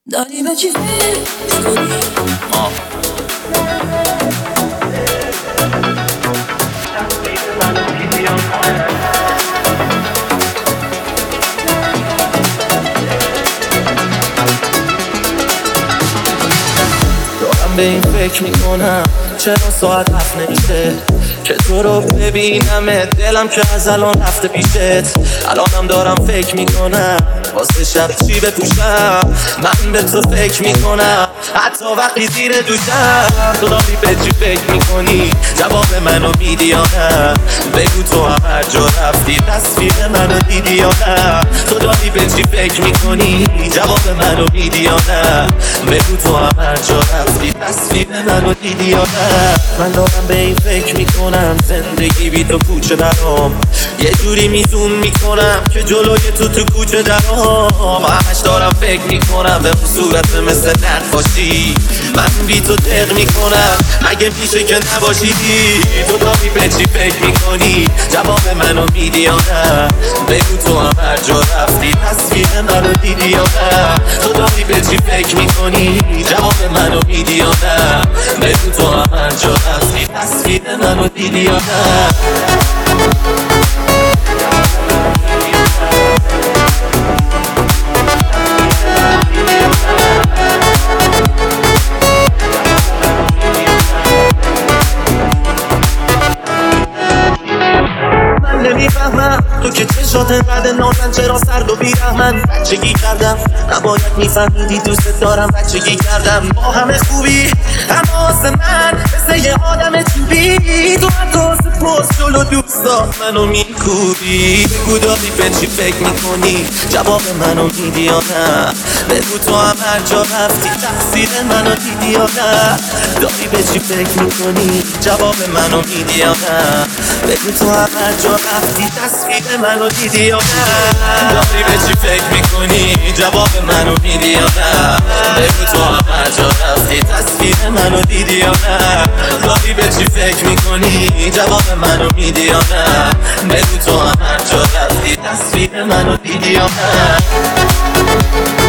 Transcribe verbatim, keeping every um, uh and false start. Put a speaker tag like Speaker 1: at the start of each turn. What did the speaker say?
Speaker 1: داری به چی فکر کنی؟
Speaker 2: آه. دارم به این فکر میکنم چرا ساعت هفت نمیشه که تو رو ببینم، دلم که از الان رفته پیشت. الانم دارم فکر میکنم واسه شب چی بپوشم، من به تو فکر میکنم حتی وقتی زیر دوشم. تو داری به چی فکر میکنی؟ جواب منو میدی یا نه؟ بگو تو هم هر جا رفتی تصویر منو دیدی یا نه؟ تو داری به چی فکر میکنی؟ جواب منو میدی یا نه؟ بگو تو هم هر جا رفتی تصویر منو دیدی یا نه؟ من دارم به این فکر میکنم زندگی بی تو کوچه برام، یه جوری میزون میکنم که جلوی تو تو کوچه درام. همش دارم فکر میکنم به اون صورت مثل نقاشی، من بی تو دق میکنم مگه میشه که نباشی؟ تو داری به چی فکر میکنی؟ جواب منو میدی یا نه؟ بگو تو هم هر جا رفتی تصویر منو دیدی یا نه؟ تو داری به چی فکر میکنی؟ جواب منو میدی یا نه؟ بگو تو هم هر جا رفتی تصویر منو دیدی یا نه؟ نمیفهمم تو که چشات انقدر نازن چرا سرد و بیرحمن. بچگی کردم نباید میفهمیدی دوست دارم، بچگی کردم با همه خوبی اما واسه من مثل یه آدم چوبی. تو حتی واسه پست جلو دوستا منو میکوبی. بگو داری به چی فکر میکنی؟ جواب منو میدی یا نه؟ بگو تو هم هر جا رفتی تقصیر منو دیدی یا نه؟ داری به چی فکر میکنی؟ جواب منو میدی یا نه؟ بگو تو هم هر جا رفتی تصویر منو دیدی یا نه؟ داری به چی فکر میکنی؟ جواب منو میدی یا نه؟ بگو تو هم هر جا رفتی تصویر منو دیدی یا نه؟ داری به چی فکر میکنی؟ جواب منو میدی یا نه؟ بگو تو هم هر جا رفتی تصویر منو دیدی یا نه؟